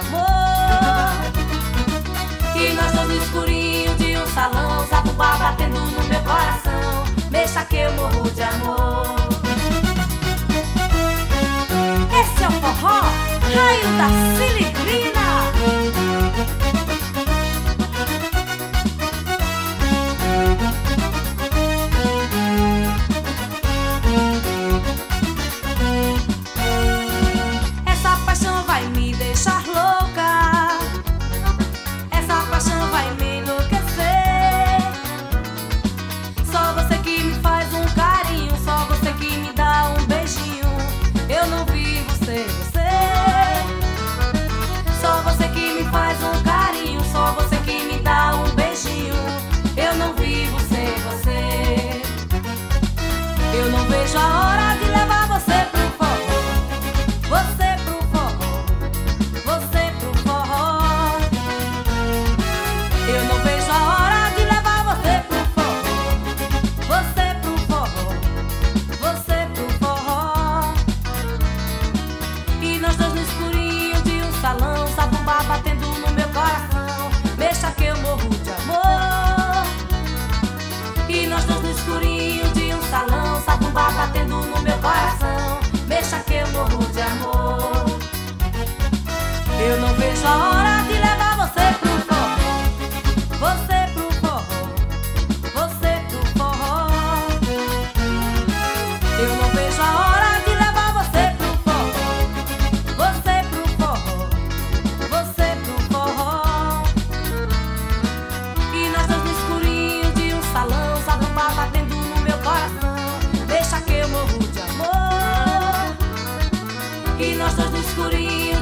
amor. E nós dois no escurinho de um salão, zabumba batendo no meu coração. Mexa que eu morro de amor. Esse é o forró, raio da Cilicrina. Essa paixão vai me deixar louca, essa paixão vai me enlouquecer. Só você que me faz um carinho, só você que me dá um beijinho. Eu não vivo sem você. Só você que me faz um carinho, só você que me dá um beijinho. Eu não vivo sem você. Eu não vejo a hora de levar você pro forró, você pro forró, você pro forró. Eu não vejo a hora de levar você pro forró, você pro forró, você pro forró. E nós dois no escurinho de um salão, zabumba batendo no meu coração. Mexa que eu morro de amor. E nós dois no escurinho de um salão, zabumba batendo no meu coração. Mexa que eu morro de amor. Eu não vejo a hora de levar você pro forró, você pro forró, você pro forró. Eu não vejo a hora de levar você pro forró, você pro forró, você pro forró. E nós dois no escurinho de um salão, zabumba batendo no meu coração. Deixa que eu morro de amor. E nós dois no escurinho